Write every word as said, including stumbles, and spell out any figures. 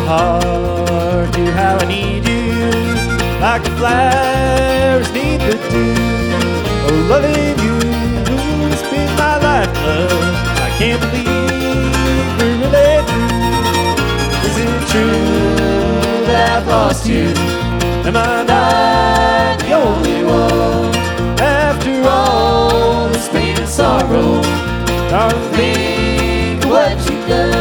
heart to how I need you, like the flowers need the dew. Oh, loving you has been my life, love. I can't believe we're really through. Is it true that I've lost you? Am I not the only one? After all this pain and sorrow, darling, think what you've done.